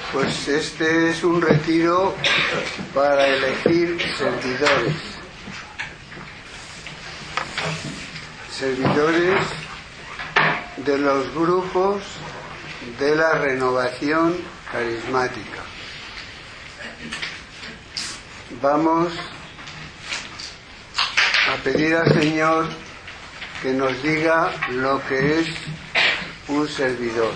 Pues este es un retiro para elegir servidores. Servidores de los grupos de la renovación carismática. Vamos a pedir al Señor que nos diga lo que es un servidor.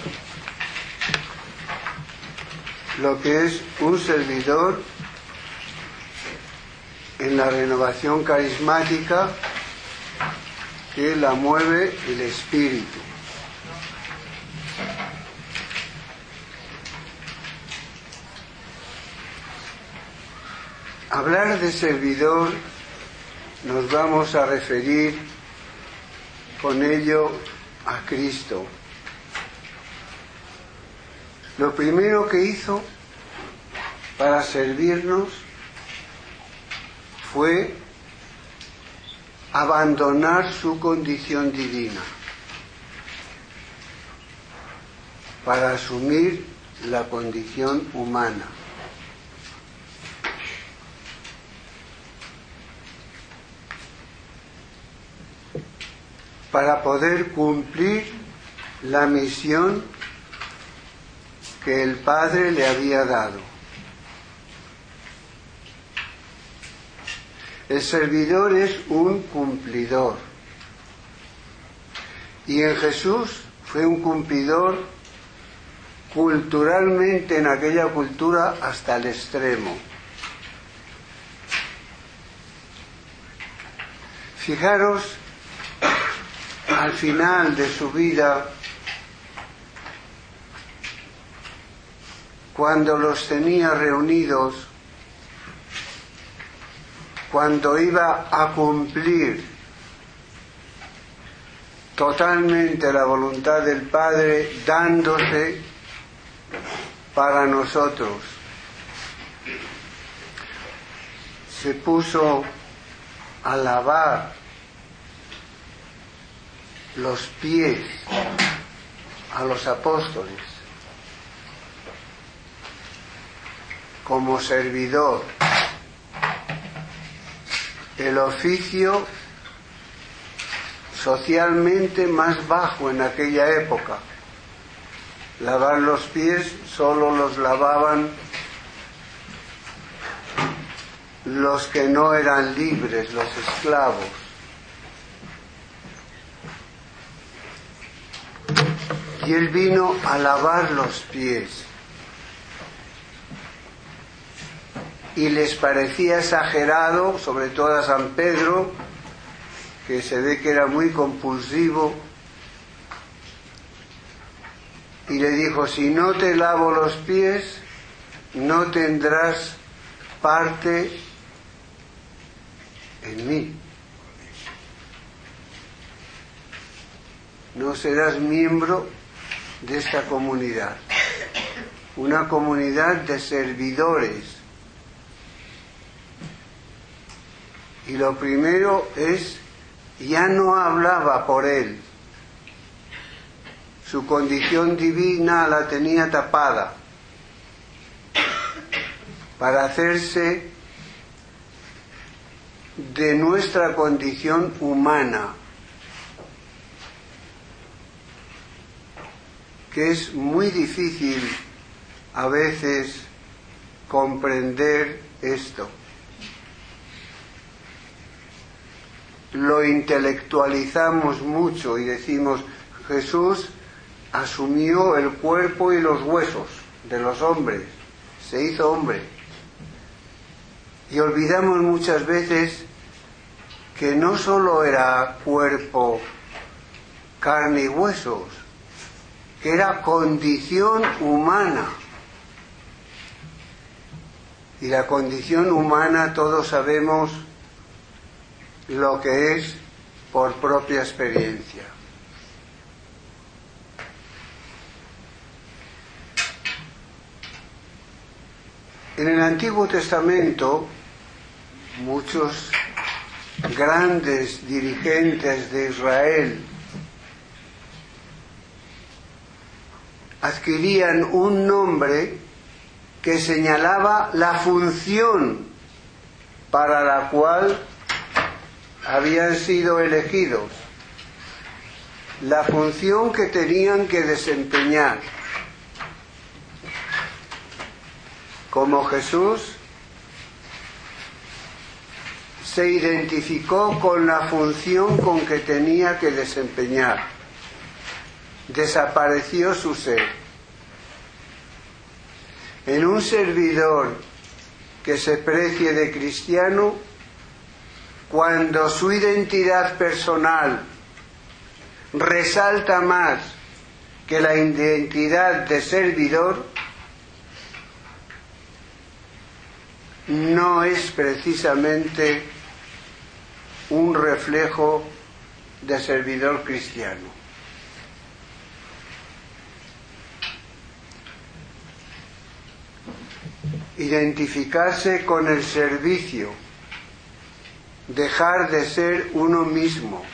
Lo que es un servidor en la renovación carismática que la mueve el Espíritu. Hablar de servidor nos vamos a referir con ello a Cristo. Lo primero que hizo para servirnos fue abandonar su condición divina para asumir la condición humana. Para poder cumplir la misión que el Padre le había dado. El servidor es un cumplidor. Y en Jesús fue un cumplidor culturalmente, en aquella cultura, hasta el extremo. Fijaros, al final de su vida, cuando los tenía reunidos, cuando iba a cumplir totalmente la voluntad del Padre, dándose para nosotros, se puso a lavar los pies a los apóstoles como servidor, el oficio socialmente más bajo en aquella época. Lavar los pies solo los lavaban los que no eran libres, los esclavos. Y él vino a lavar los pies. Y les parecía exagerado, sobre todo a San Pedro, que se ve que era muy compulsivo, y le dijo: si no te lavo los pies, no tendrás parte en mí. No serás miembro de esta comunidad, una comunidad de servidores. Y lo primero es, ya no hablaba por él. Su condición divina la tenía tapada para hacerse de nuestra condición humana, que es muy difícil a veces comprender esto. Lo intelectualizamos mucho y decimos: Jesús asumió el cuerpo y los huesos de los hombres, se hizo hombre. Y olvidamos muchas veces que no solo era cuerpo, carne y huesos, que era condición humana. Y la condición humana todos sabemos lo que es por propia experiencia. En el Antiguo Testamento, muchos grandes dirigentes de Israel adquirían un nombre que señalaba la función para la cual habían sido elegidos, la función que tenían que desempeñar. Como Jesús se identificó con la función con que tenía que desempeñar, desapareció su ser. En un servidor que se precie de cristiano, cuando su identidad personal resalta más que la identidad de servidor, no es precisamente un reflejo de servidor cristiano. Identificarse con el servicio, dejar de ser uno mismo.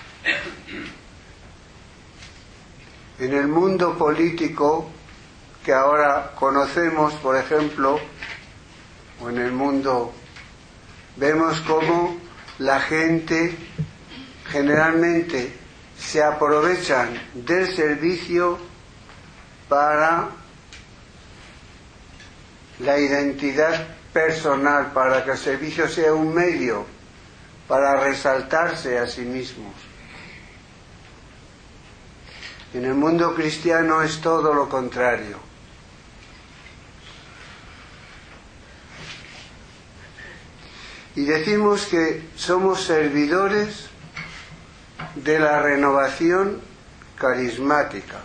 En el mundo político que ahora conocemos, por ejemplo, o en el mundo, vemos cómo la gente generalmente se aprovechan del servicio para la identidad personal, para que el servicio sea un medio para resaltarse a sí mismos. En el mundo cristiano es todo lo contrario. Y decimos que somos servidores de la renovación carismática.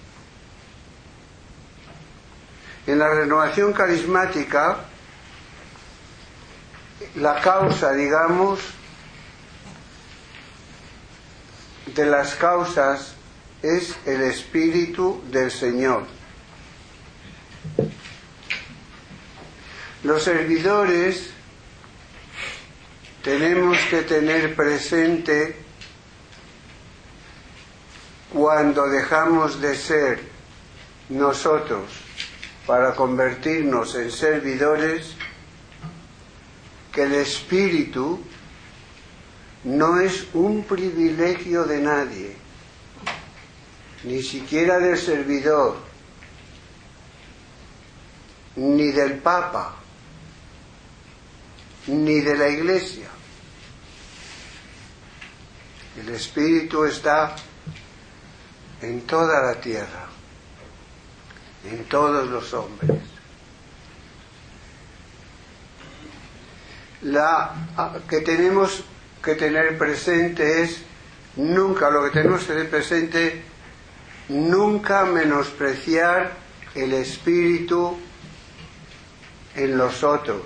En la renovación carismática, la causa, digamos, de las causas es el Espíritu del Señor. Los servidores tenemos que tener presente, cuando dejamos de ser nosotros para convertirnos en servidores, que el Espíritu no es un privilegio de nadie, ni siquiera del servidor, ni del Papa, ni de la Iglesia. El Espíritu está en toda la tierra, en todos los hombres. Que tenemos que tener presente es lo que tenemos que tener presente, nunca menospreciar el Espíritu en los otros.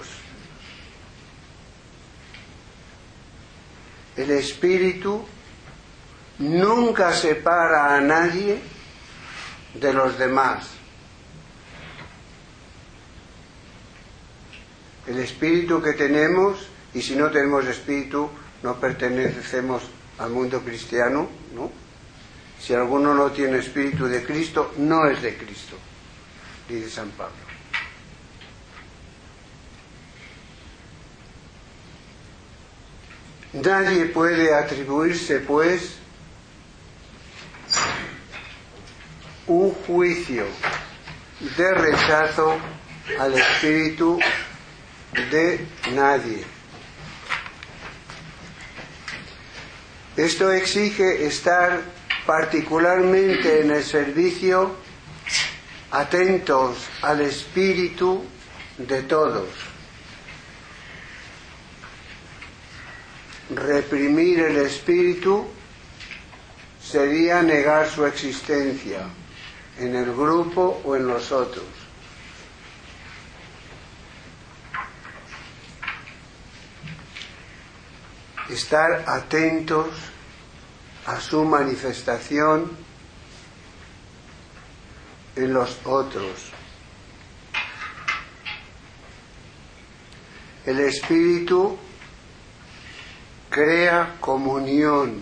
El Espíritu nunca separa a nadie de los demás. El espíritu que tenemos, y si no tenemos espíritu, no pertenecemos al mundo cristiano, ¿no? Si alguno no tiene espíritu de Cristo, no es de Cristo, dice San Pablo. Nadie puede atribuirse, pues, un juicio de rechazo al espíritu de nadie. Esto exige estar particularmente en el servicio atentos al espíritu de todos. Reprimir el espíritu sería negar su existencia en el grupo o en los otros. Estar atentos a su manifestación en los otros. El espíritu crea comunión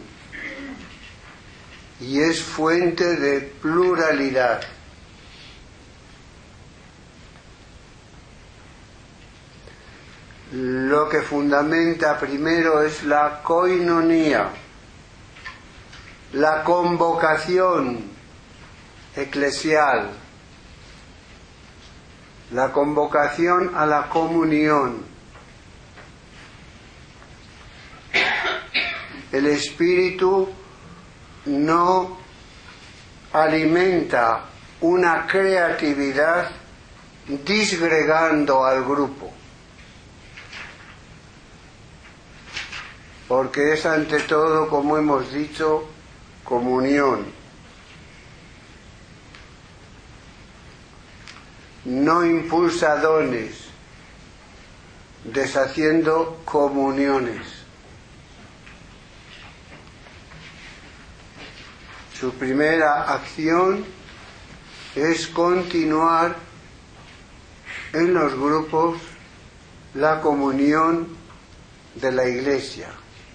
y es fuente de pluralidad. lo que fundamenta primero es la koinonía, la convocación eclesial, la convocación a la comunión. El espíritu no alimenta una creatividad disgregando al grupo, porque es ante todo, como hemos dicho, comunión. No impulsa dones, deshaciendo comuniones. Su primera acción es continuar en los grupos la comunión de la Iglesia.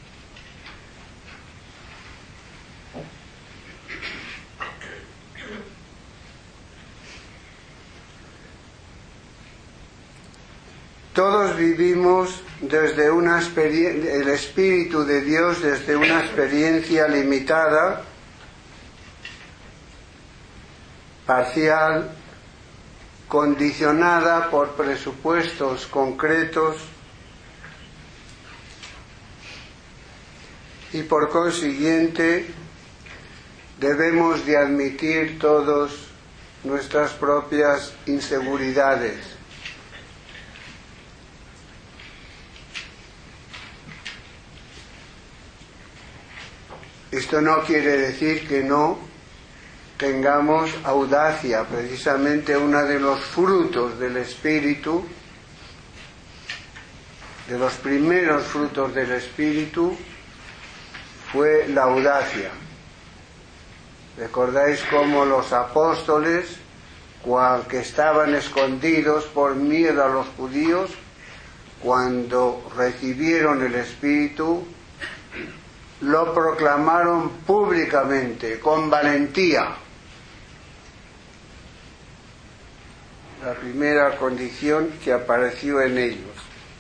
Todos vivimos desde una experiencia, el Espíritu de Dios desde una experiencia limitada, parcial, condicionada por presupuestos concretos y por consiguiente debemos de admitir todos nuestras propias inseguridades. Esto no quiere decir que no tengamos audacia. Precisamente uno de los frutos del Espíritu, de los primeros frutos del Espíritu, fue la audacia. ¿Recordáis cómo los apóstoles, que estaban escondidos por miedo a los judíos, cuando recibieron el Espíritu, lo proclamaron públicamente, con valentía? La primera condición que apareció en ellos.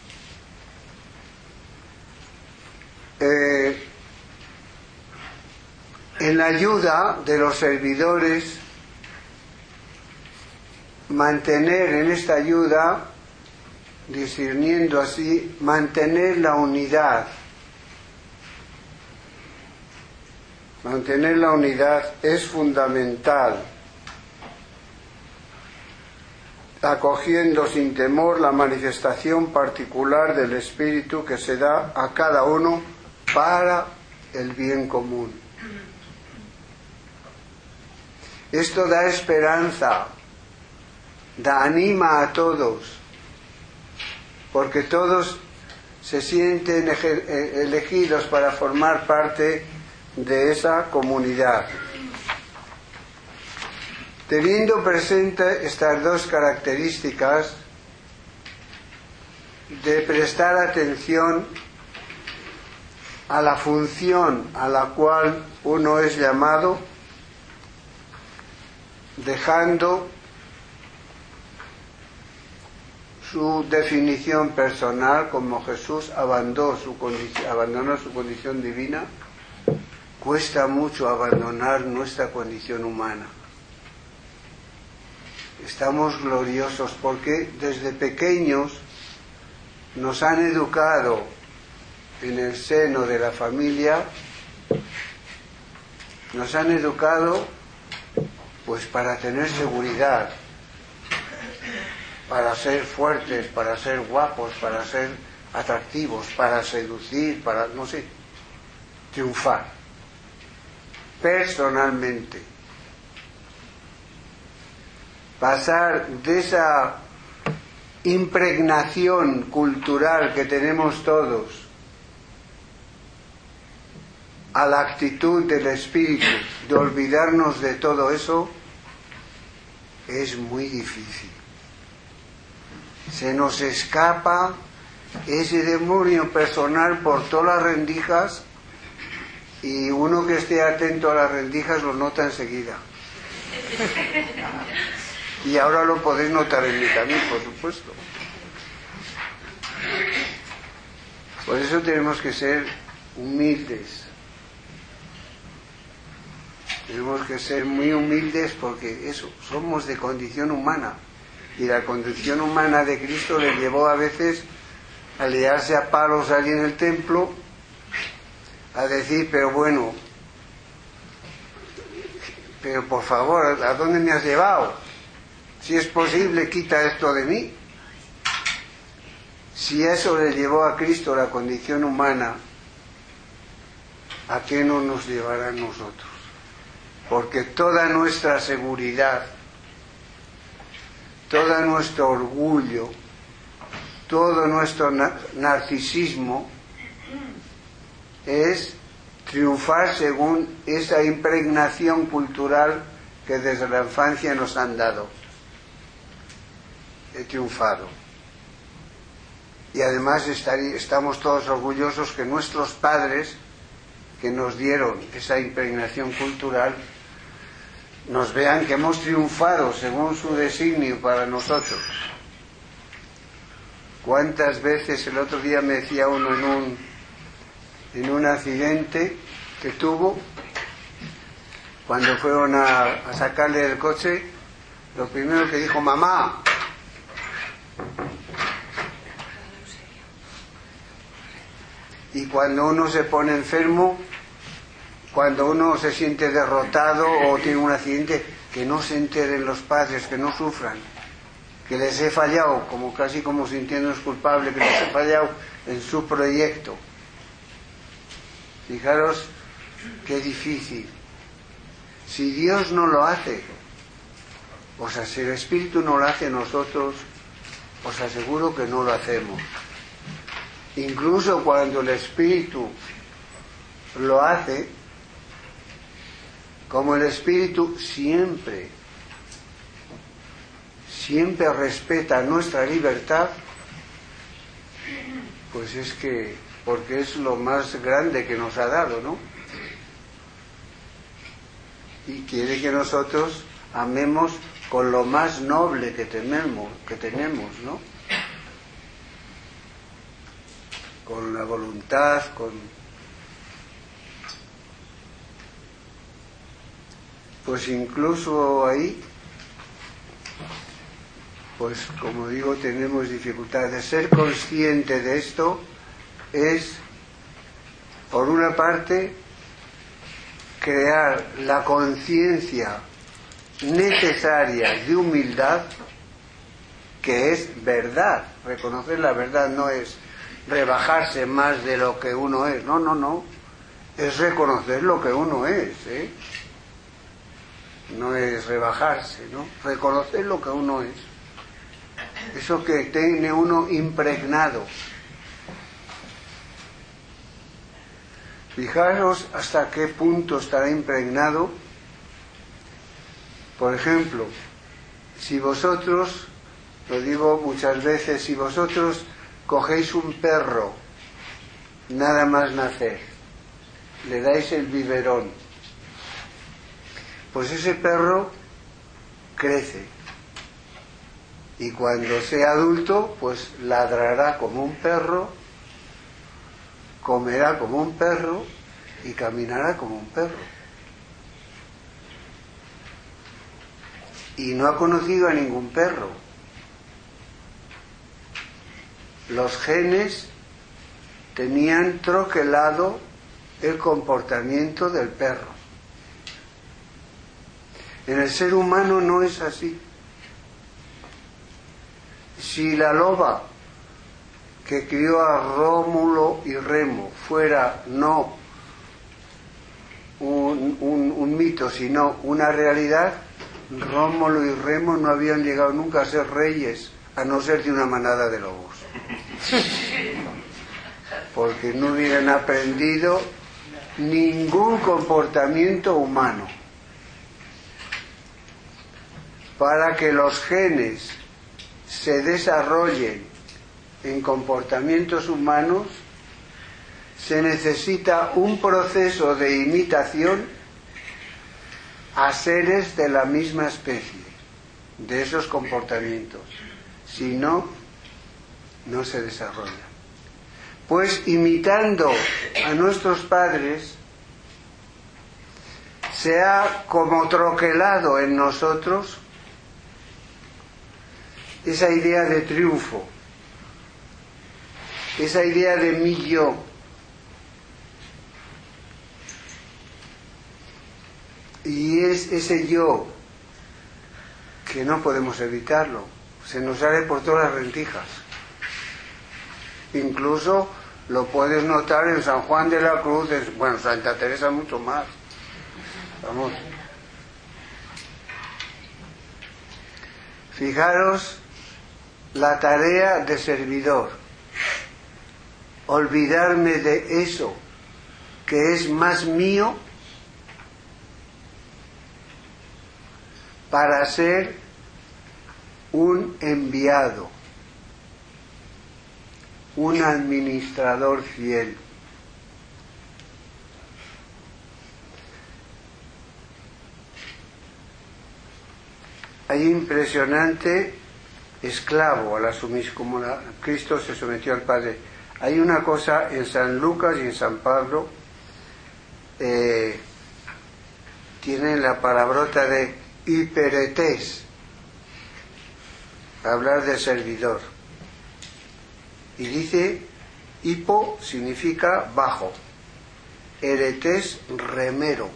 En la ayuda de los servidores, mantener en esta ayuda, discerniendo así, mantener la unidad. Mantener la unidad es fundamental, acogiendo sin temor la manifestación particular del Espíritu que se da a cada uno para el bien común. Esto da esperanza, anima a todos, porque todos se sienten elegidos para formar parte de esa comunidad. Teniendo presente estas dos características, de prestar atención a la función a la cual uno es llamado, dejando su definición personal, como Jesús abandonó su condición divina. Cuesta mucho abandonar nuestra condición humana. Estamos gloriosos porque desde pequeños nos han educado en el seno de la familia, nos han educado pues para tener seguridad, para ser fuertes, para ser guapos, para ser atractivos, para seducir, para, no sé, triunfar personalmente. Pasar de esa impregnación cultural que tenemos todos a la actitud del Espíritu de olvidarnos de todo eso es muy difícil. Se nos escapa ese demonio personal por todas las rendijas, y uno que esté atento a las rendijas lo nota enseguida. Y ahora lo podéis notar en mí también, por supuesto. Por eso tenemos que ser humildes. Tenemos que ser muy humildes porque eso, somos de condición humana. Y la condición humana de Cristo le llevó a veces a liarse a palos allí en el templo, a decir, pero bueno, pero por favor, ¿a dónde me has llevado? Si es posible, quita esto de mí. Si eso le llevó a Cristo la condición humana, ¿a qué no nos llevará a nosotros? Porque toda nuestra seguridad, todo nuestro orgullo, todo nuestro narcisismo es triunfar según esa impregnación cultural que desde la infancia nos han dado. He triunfado. Y además estamos todos orgullosos que nuestros padres, que nos dieron esa impregnación cultural, nos vean que hemos triunfado según su designio para nosotros. ¿Cuántas veces el otro día me decía uno en un accidente que tuvo, cuando fueron a sacarle del coche, lo primero que dijo, mamá? Y cuando uno se pone enfermo, cuando uno se siente derrotado o tiene un accidente, que no se enteren los padres, que no sufran, que les he fallado, como casi como sintiéndonos culpables, que les he fallado en su proyecto. Fijaros qué difícil. Si Dios no lo hace, o sea, si el Espíritu no lo hace, nosotros os aseguro que no lo hacemos. Incluso cuando el Espíritu lo hace, como el Espíritu siempre respeta nuestra libertad, pues es que, porque es lo más grande que nos ha dado, ¿no? Y quiere que nosotros amemos con lo más noble que tenemos, ¿no? Con la voluntad, pues incluso ahí, pues como digo, tenemos dificultades. Ser consciente de esto es, por una parte, crear la conciencia necesaria de humildad, que es verdad. Reconocer la verdad no es rebajarse más de lo que uno es, no, es reconocer lo que uno es, no es rebajarse, ¿no? Reconocer lo que uno es, eso que tiene uno impregnado. Fijaros hasta qué punto estará impregnado. Por ejemplo, si vosotros, lo digo muchas veces, si vosotros cogéis un perro nada más nacer, le dais el biberón, pues ese perro crece y cuando sea adulto pues ladrará como un perro, comerá como un perro y caminará como un perro. Y no ha conocido a ningún perro. Los genes tenían troquelado el comportamiento del perro. En el ser humano no es así. Si la loba que crió a Rómulo y Remo fuera no un mito, sino una realidad, Rómulo y Remo no habían llegado nunca a ser reyes, a no ser de una manada de lobos. Porque no hubieran aprendido ningún comportamiento humano. Para que los genes se desarrollen en comportamientos humanos, se necesita un proceso de imitación a seres de la misma especie, de esos comportamientos. Si no, no se desarrolla. Pues imitando a nuestros padres, se ha como troquelado en nosotros esa idea de triunfo, esa idea de mi yo. Y es ese yo que no podemos evitarlo, se nos sale por todas las rendijas. Incluso lo puedes notar en San Juan de la Cruz, bueno, Santa Teresa mucho más. Vamos. Fijaros la tarea de servidor. Olvidarme de eso que es más mío para ser un enviado, un administrador fiel. Hay impresionante esclavo a la sumisión, como Cristo se sometió al Padre. Hay una cosa en San Lucas y en San Pablo, tienen la palabrota de hiperetés, hablar de servidor. Y dice, hipo significa bajo, eretés remero.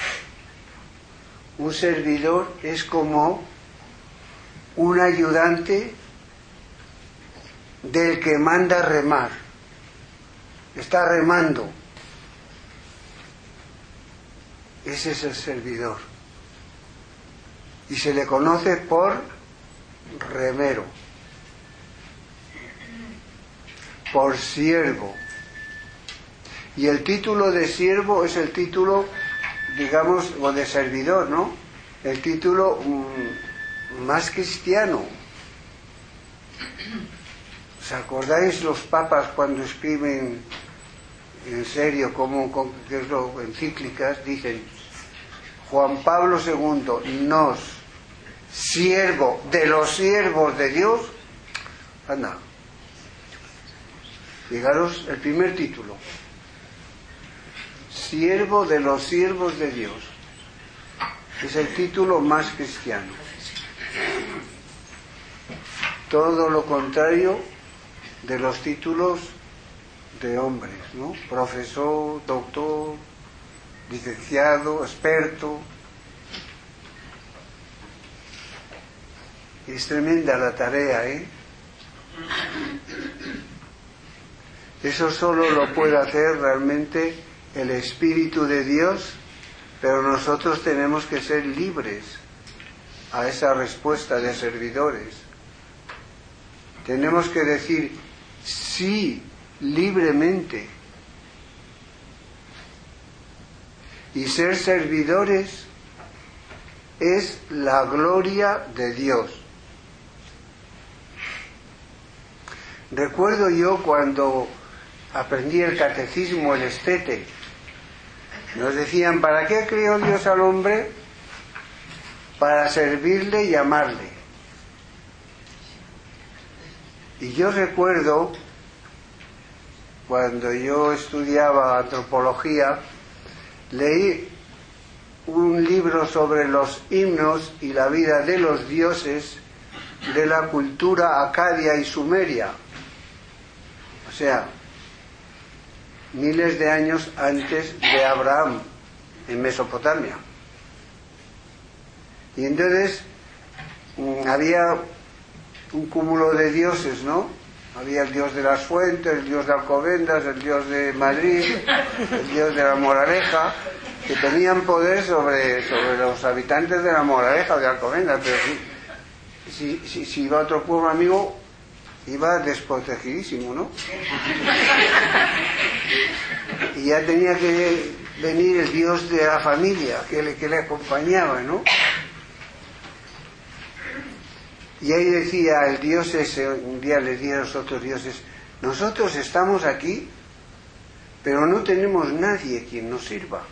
Un servidor es como un ayudante del que manda remar. Está remando. Ese es el servidor. Y se le conoce por remero, por siervo. Y el título de siervo es el título, digamos, o de servidor, ¿no? El título más cristiano. ¿Os acordáis los papas cuando escriben en serio, qué es lo, encíclicas? Dicen, Juan Pablo II nos, siervo de los siervos de Dios. Anda, fijaros el primer título, siervo de los siervos de Dios. Es el título más cristiano. Todo lo contrario de los títulos de hombres, ¿no? Profesor, doctor, licenciado, experto. Es tremenda la tarea, ¿eh? Eso solo lo puede hacer realmente el Espíritu de Dios, pero nosotros tenemos que ser libres a esa respuesta de servidores. Tenemos que decir sí libremente. Y ser servidores es la gloria de Dios. Recuerdo yo cuando aprendí el catecismo, el estete, nos decían, ¿para qué creó Dios al hombre? Para servirle y amarle. Y yo recuerdo, cuando yo estudiaba antropología, leí un libro sobre los himnos y la vida de los dioses de la cultura acadia y sumeria. O sea, miles de años antes de Abraham, en Mesopotamia. Y entonces había un cúmulo de dioses, ¿no? Había el dios de las fuentes, el dios de Alcobendas, el dios de Madrid, el dios de la Moraleja, que tenían poder sobre los habitantes de la Moraleja o de Alcobendas, pero si iba a otro pueblo amigo, iba desprotegidísimo, ¿no? Y ya tenía que venir el dios de la familia que le acompañaba, ¿no? Y ahí decía el dios ese, un día le decía a los otros dioses, nosotros estamos aquí, pero no tenemos nadie quien nos sirva.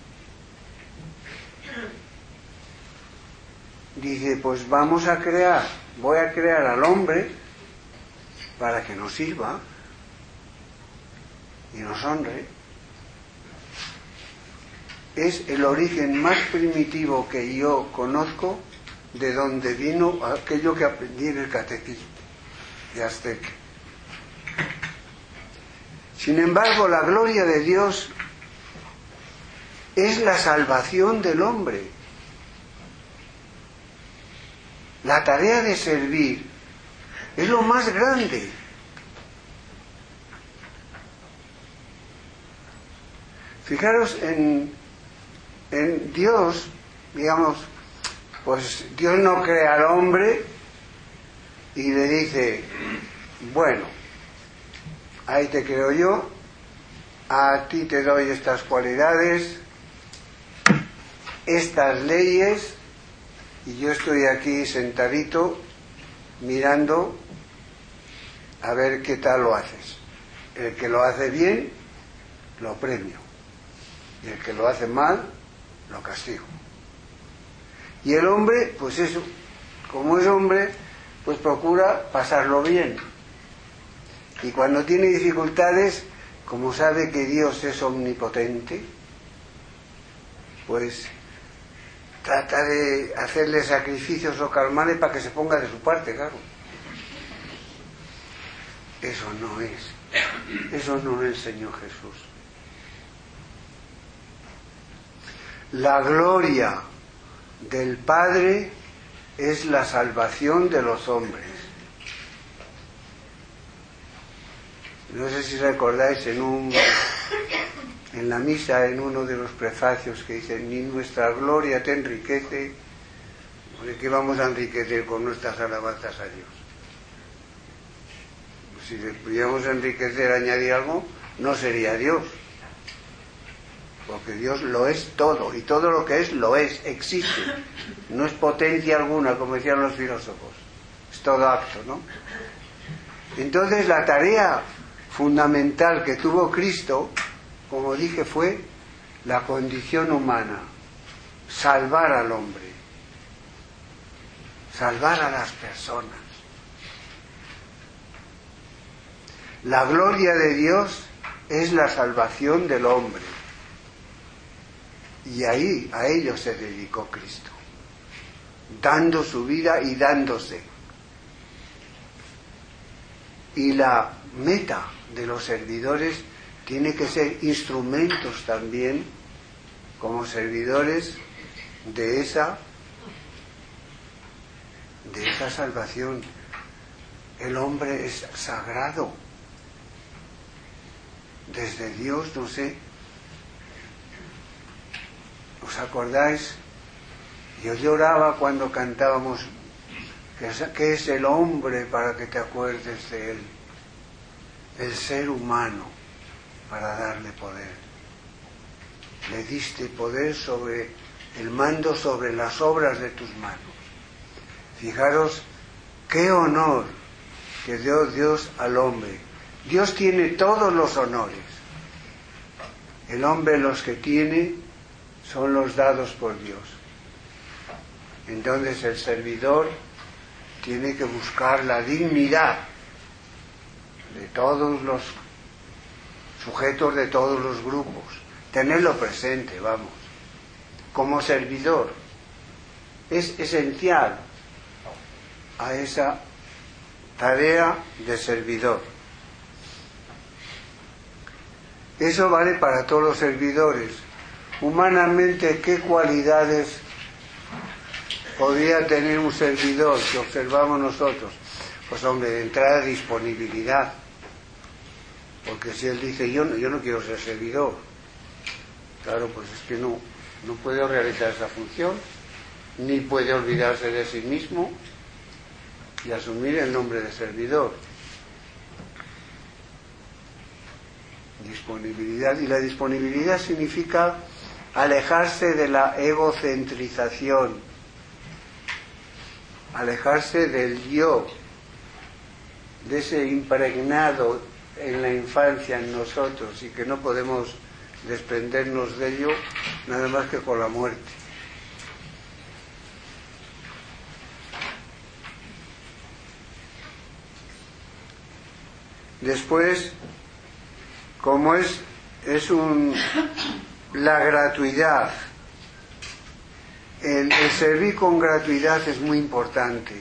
Dice, pues voy a crear al hombre para que nos sirva. y nos honre. Es el origen más primitivo que yo conozco de donde vino aquello que aprendí en el catecismo de Azteca. Sin embargo, la gloria de Dios es la salvación del hombre. La tarea de servir es lo más grande. Fijaros en Dios, digamos, pues Dios no crea al hombre y le dice, bueno, ahí te creo yo, a ti te doy estas cualidades, estas leyes, y yo estoy aquí sentadito mirando a ver qué tal lo haces. El que lo hace bien, lo premio, y el que lo hace mal, lo castigo. Y el hombre, pues eso, como es hombre, pues procura pasarlo bien. Y cuando tiene dificultades, como sabe que Dios es omnipotente, pues trata de hacerle sacrificios o calmarle para que se ponga de su parte, claro. Eso no es el Señor Jesús. La gloria del Padre es la salvación de los hombres. No sé si recordáis en la misa, en uno de los prefacios que dice, ni nuestra gloria te enriquece, ¿de qué vamos a enriquecer con nuestras alabanzas a Dios? Si le pudiéramos enriquecer, añadir algo, no sería Dios. Porque Dios lo es todo, y todo lo que es, lo es, existe. No es potencia alguna, como decían los filósofos. Es todo acto, ¿no? Entonces la tarea fundamental que tuvo Cristo, como dije, fue la condición humana. Salvar al hombre. Salvar a las personas. La gloria de Dios es la salvación del hombre. Y ahí, a ello se dedicó Cristo, dando su vida y dándose. Y la meta de los servidores tiene que ser instrumentos también, como servidores de esa salvación. El hombre es sagrado. Desde Dios, no sé, ¿os acordáis? Yo lloraba cuando cantábamos que es el hombre para que te acuerdes de él, el ser humano para darle poder. Le diste poder sobre el mando sobre las obras de tus manos. Fijaros qué honor que dio Dios al hombre. Dios tiene todos los honores. El hombre los que tiene son los dados por Dios. Entonces el servidor tiene que buscar la dignidad de todos los sujetos de todos los grupos, tenerlo presente, vamos, como servidor. Es esencial a esa tarea de servidor. Eso vale para todos los servidores. Humanamente, ¿qué cualidades podría tener un servidor que observamos nosotros? Pues hombre, de entrada, disponibilidad. Porque si él dice, yo no quiero ser servidor, claro, pues es que no puede realizar esa función, ni puede olvidarse de sí mismo y asumir el nombre de servidor. Disponibilidad. Y la disponibilidad significa alejarse de la egocentrización, alejarse del yo, de ese impregnado en la infancia en nosotros y que no podemos desprendernos de ello nada más que con la muerte. Después, como la gratuidad, el servir con gratuidad es muy importante.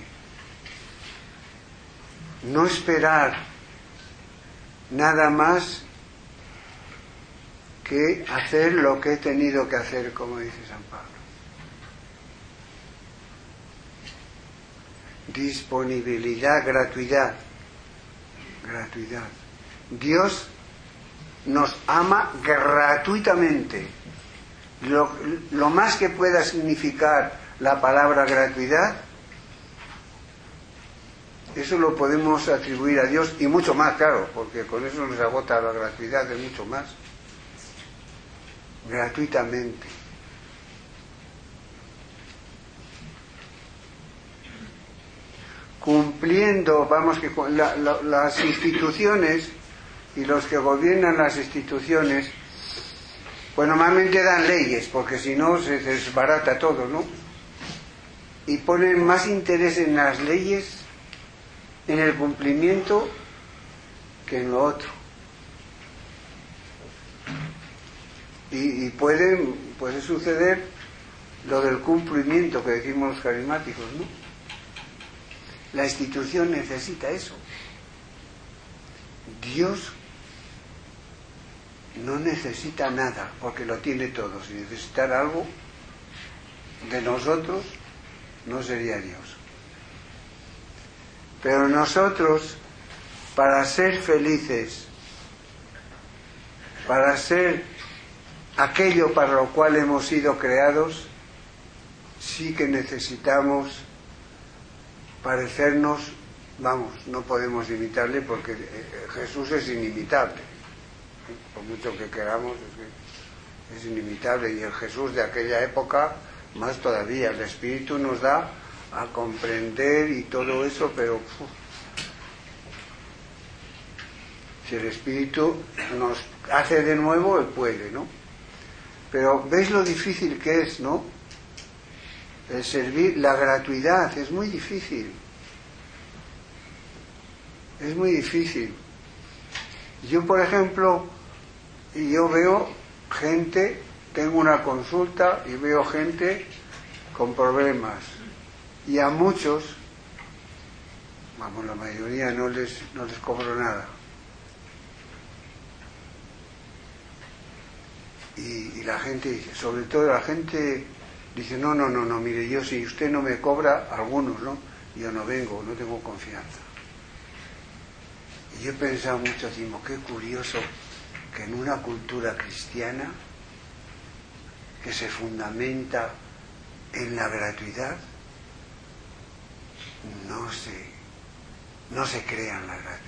No esperar nada más que hacer lo que he tenido que hacer, como dice San Pablo. Disponibilidad, gratuidad. Dios nos ama gratuitamente. Lo más que pueda significar la palabra gratuidad, eso lo podemos atribuir a Dios, y mucho más, claro, porque con eso nos agota la gratuidad de mucho más. Gratuitamente. Cumpliendo, vamos, que las instituciones y los que gobiernan las instituciones, pues normalmente dan leyes, porque si no se desbarata todo, ¿no? Y ponen más interés en las leyes, en el cumplimiento, que en lo otro. Y puede suceder lo del cumplimiento que decimos los carismáticos, ¿no? La institución necesita eso. Dios no necesita nada, porque lo tiene todo. Si necesitara algo de nosotros, no sería Dios. Pero nosotros, para ser felices, para ser aquello para lo cual hemos sido creados, sí que necesitamos parecernos, vamos, no podemos imitarle porque Jesús es inimitable. Por mucho que queramos, es inimitable. Y el Jesús de aquella época, más todavía, el Espíritu nos da a comprender y todo eso, pero si el Espíritu nos hace de nuevo, Él puede, ¿no? Pero ¿veis lo difícil que es, no? El servir, la gratuidad, es muy difícil. Es muy difícil. Yo, por ejemplo, yo veo gente, tengo una consulta y veo gente con problemas. Y a muchos, vamos, la mayoría no les cobro nada. Y la gente dice, sobre todo la gente dice, no, mire, yo si usted no me cobra, algunos, ¿no? Yo no vengo, no tengo confianza. Y yo he pensado mucho, digo, qué curioso que en una cultura cristiana que se fundamenta en la gratuidad, no se crea en la gratuidad.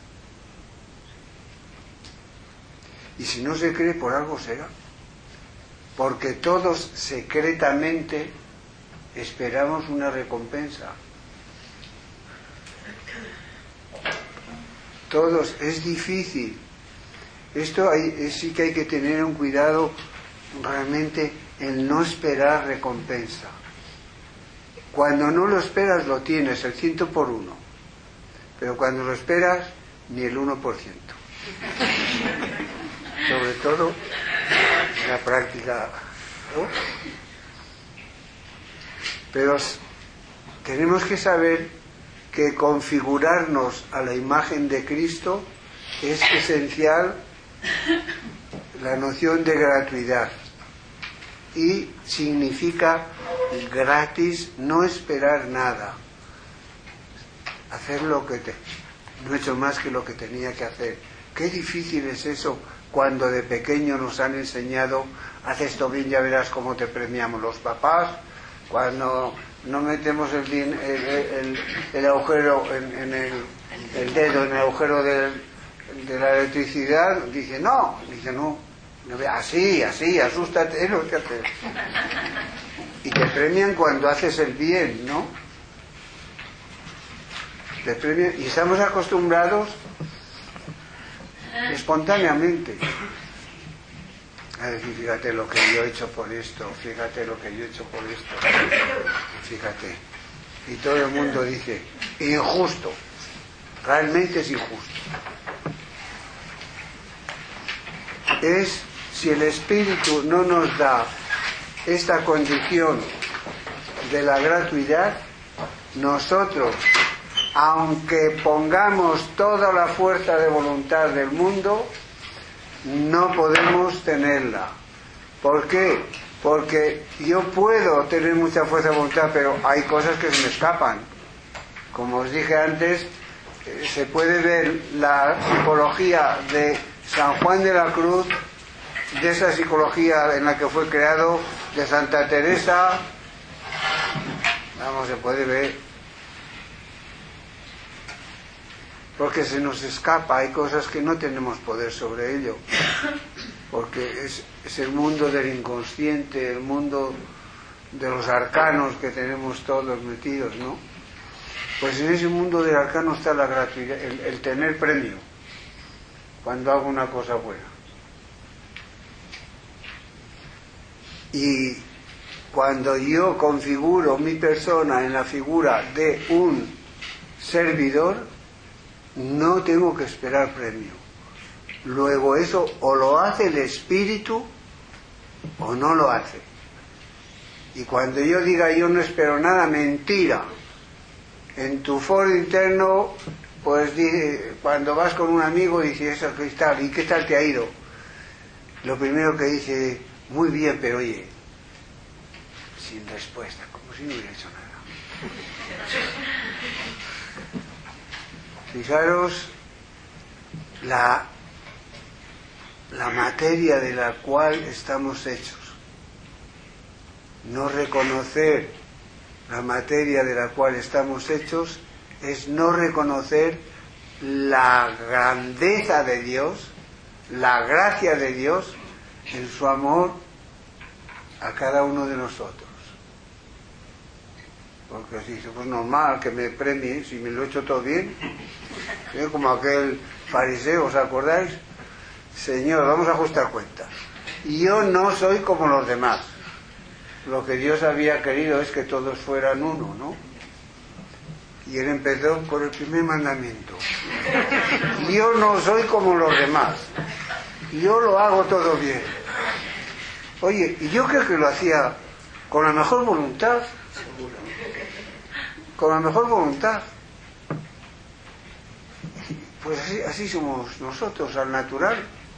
Y si no se cree, por algo será. Porque todos secretamente esperamos una recompensa. Todos, es difícil. Esto sí que hay que tener un cuidado realmente en no esperar recompensa. Cuando no lo esperas lo tienes, el 100 por 1. Pero cuando lo esperas, ni el 1%. Sobre todo la práctica, ¿no? Pero tenemos que saber que configurarnos a la imagen de Cristo es esencial, la noción de gratuidad, y significa gratis, no esperar nada, hacer lo que no he hecho más que lo que tenía que hacer. Qué difícil es eso cuando de pequeño nos han enseñado, haz esto bien, ya verás cómo te premiamos los papás. Cuando no metemos el agujero en el dedo en el agujero de la electricidad, dice no, así, asústate, es lo que haces. Y te premian cuando haces el bien, ¿no? Te premian, y estamos acostumbrados espontáneamente a decir, fíjate lo que yo he hecho por esto, fíjate lo que yo he hecho por esto, fíjate. Y todo el mundo dice, injusto, realmente es injusto. es si el Espíritu no nos da esta condición de la gratuidad, nosotros, aunque pongamos toda la fuerza de voluntad del mundo, no podemos tenerla. ¿Por qué? Porque yo puedo tener mucha fuerza de voluntad, pero hay cosas que se me escapan. Como os dije antes, se puede ver la psicología de San Juan de la Cruz, de esa psicología en la que fue creado, de Santa Teresa. Vamos, se puede ver. Porque se nos escapa, hay cosas que no tenemos poder sobre ello. Porque es el mundo del inconsciente, el mundo de los arcanos que tenemos todos metidos, ¿no? Pues en ese mundo del arcano está la gratuidad, el tener premio cuando hago una cosa buena. Y cuando yo configuro mi persona en la figura de un servidor, no tengo que esperar premio. Luego eso o lo hace el espíritu o no lo hace. Y cuando yo diga yo no espero nada, mentira. En tu foro interno, pues cuando vas con un amigo dices, ¿qué tal? ¿Y qué tal te ha ido? Lo primero que dice, muy bien, pero oye, sin respuesta, como si no hubiera hecho nada. Fijaros la materia de la cual estamos hechos. No reconocer la materia de la cual estamos hechos es no reconocer la grandeza de Dios, la gracia de Dios en su amor a cada uno de nosotros. Porque si dice, pues normal que me premie si me lo he hecho todo bien. Como aquel fariseo, ¿os acordáis? Señor, vamos a ajustar cuentas. Yo no soy como los demás. Lo que Dios había querido es que todos fueran uno, ¿no? Y él empezó por el primer mandamiento. Yo no soy como los demás. Yo lo hago todo bien. Oye, y yo creo que lo hacía con la mejor voluntad. Con la mejor voluntad. Pues así somos nosotros, al natural.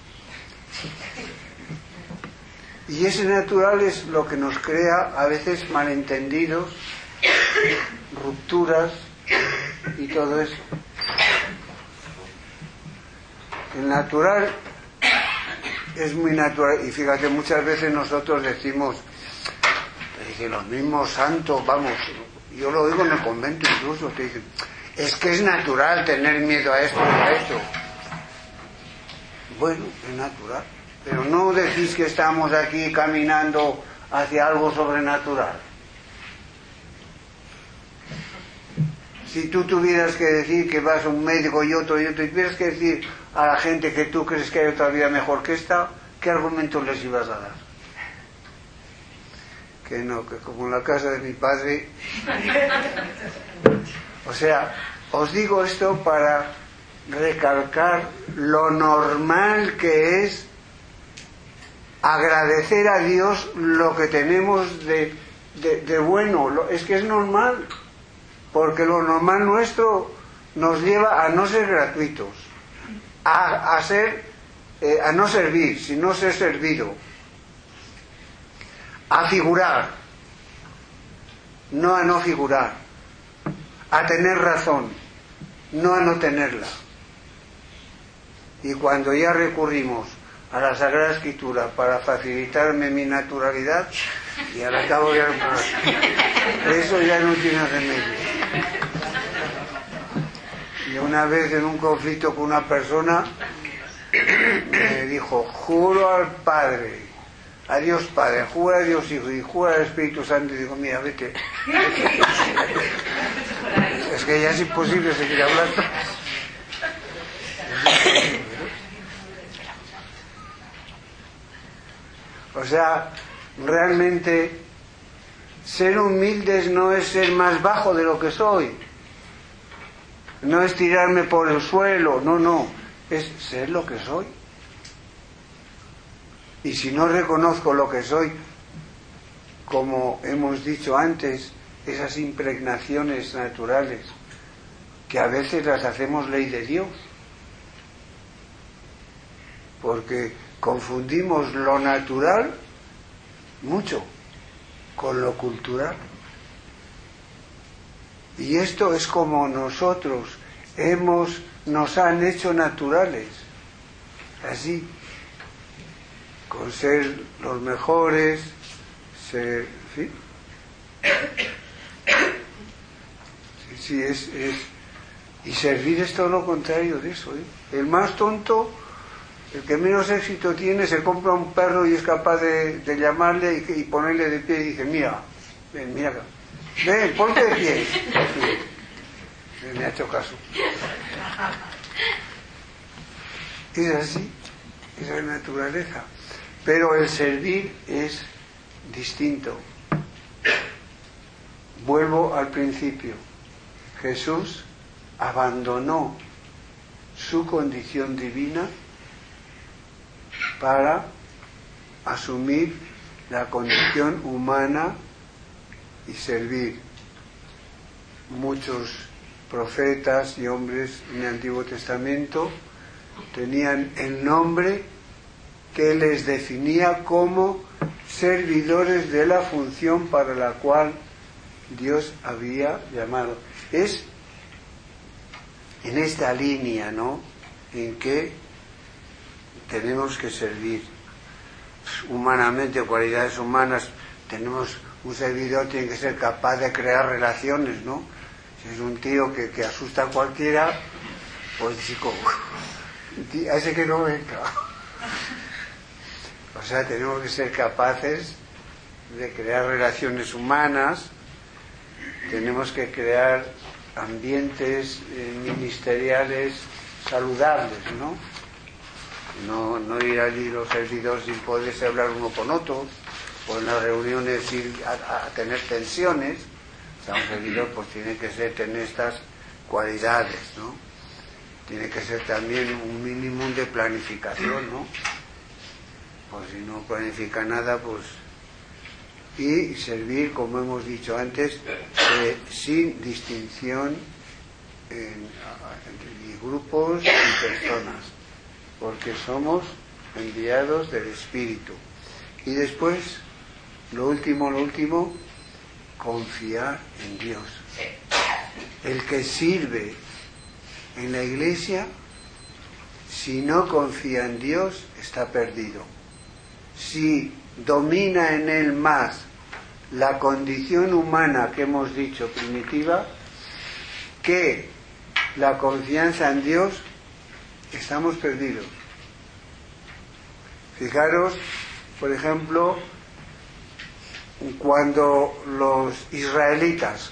Y ese natural es lo que nos crea a veces malentendidos, rupturas y todo eso. El natural es muy natural. Y fíjate, muchas veces nosotros decimos, los mismos santos, vamos, yo lo oigo en el convento incluso, te dicen, es que es natural tener miedo a esto y a esto. Bueno, es natural. Pero no decís que estamos aquí caminando hacia algo sobrenatural. Si tú tuvieras que decir que vas a un médico y otro, y tuvieras que decir a la gente que tú crees que hay otra vida mejor que esta, ¿qué argumentos les ibas a dar? Que no, que como en la casa de mi padre. O sea, os digo esto para recalcar lo normal que es agradecer a Dios lo que tenemos de bueno. Es que es normal, porque lo normal nuestro nos lleva a no ser gratuitos, a no servir, sino ser servido, a figurar, no a no figurar, a tener razón, no a no tenerla. Y cuando ya recurrimos a la Sagrada Escritura para facilitarme mi naturalidad, y al cabo ya eso ya no tiene remedio. Y una vez en un conflicto con una persona me dijo, juro al Padre, a Dios Padre, jura a Dios Hijo y jura al Espíritu Santo, y digo, mira, vete. Es que ya es imposible seguir hablando. O sea, realmente ser humildes no es ser más bajo de lo que soy, no es tirarme por el suelo, no, es ser lo que soy. Y si no reconozco lo que soy, como hemos dicho antes, esas impregnaciones naturales, que a veces las hacemos ley de Dios, porque confundimos lo natural mucho con lo cultural. Y esto es como nosotros nos han hecho naturales, así, con ser los mejores, ser, ¿sí? Sí, y servir es todo lo contrario de eso, ¿eh? El más tonto, el que menos éxito tiene, se compra un perro y es capaz de llamarle y ponerle de pie y dice, mira, ven, mira acá, ven, ponte de pie. Me ha hecho caso. Es así, esa es la naturaleza. Pero el servir es distinto. Vuelvo al principio. Jesús abandonó su condición divina para asumir la condición humana y servir. Muchos profetas y hombres en el Antiguo Testamento tenían el nombre que les definía como servidores de la función para la cual Dios había llamado. Es en esta línea, ¿no?, en que tenemos que servir humanamente, cualidades humanas. Tenemos un servidor, tiene que ser capaz de crear relaciones, ¿no? Si es un tío que asusta a cualquiera, pues chico, a ese que no venga. O sea, tenemos que ser capaces de crear relaciones humanas, tenemos que crear ambientes ministeriales saludables, ¿no? No ir allí los servidores sin poderse hablar uno con otro, o en las reuniones ir a tener tensiones. O sea, un servidor pues tiene que tener estas cualidades, ¿no? Tiene que ser también un mínimo de planificación, ¿no? Pues si no planifica nada, pues... Y servir, como hemos dicho antes, sin distinción entre grupos y personas, porque somos enviados del Espíritu. Y después, lo último, confiar en Dios. El que sirve en la iglesia, si no confía en Dios, está perdido. Si domina en él más la condición humana que hemos dicho primitiva que la confianza en Dios, estamos perdidos. Fijaros, por ejemplo, cuando los israelitas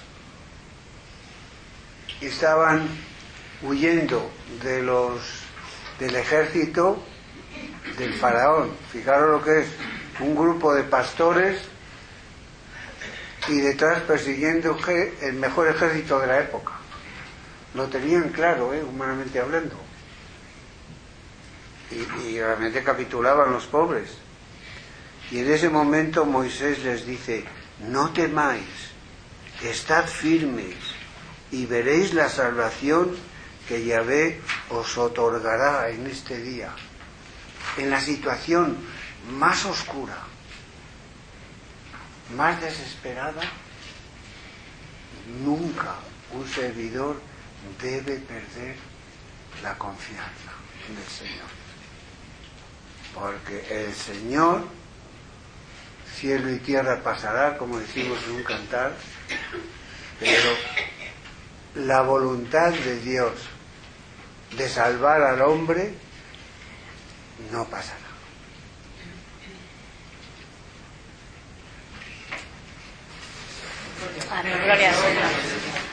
estaban huyendo del ejército del faraón, fijaros lo que es un grupo de pastores y detrás persiguiendo el mejor ejército de la época. Lo tenían claro, humanamente hablando, y realmente capitulaban los pobres. Y en ese momento Moisés les dice: no temáis, estad firmes y veréis la salvación que Yahvé os otorgará en este día. En la situación más oscura, más desesperada, nunca un servidor debe perder la confianza en el Señor. Porque el Señor, cielo y tierra pasará, como decimos en un cantar, pero la voluntad de Dios de salvar al hombre no pasará. Amén. Gloria a Dios.